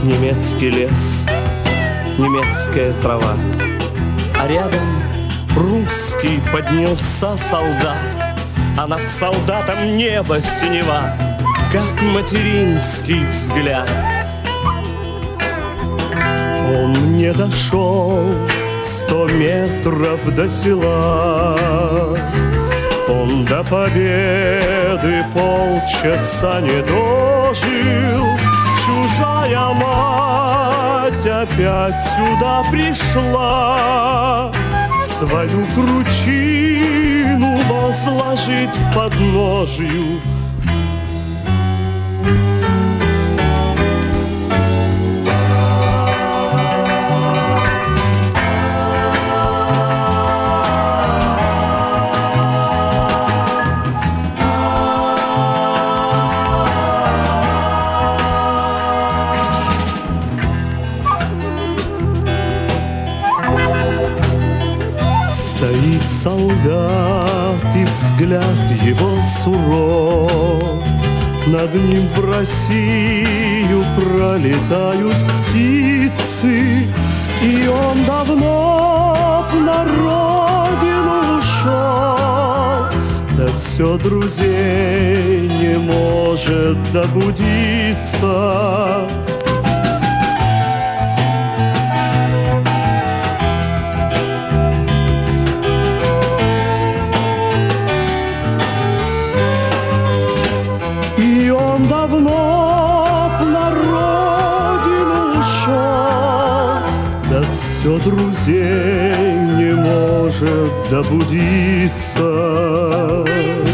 Немецкий лес, немецкая трава, а рядом русский поднялся солдат, а над солдатом небо синева, как материнский взгляд. Он не дошел 100 метров до села, он до победы полчаса не дожил. Чужая мать опять сюда пришла, свою кручину возложить к подножию. Стоит солдат, и взгляд его суров. Над ним в Россию пролетают птицы, и он давно на родину ушел. Да все друзей не может добудиться. И он давно на родину ушел, да все друзей не может добудиться.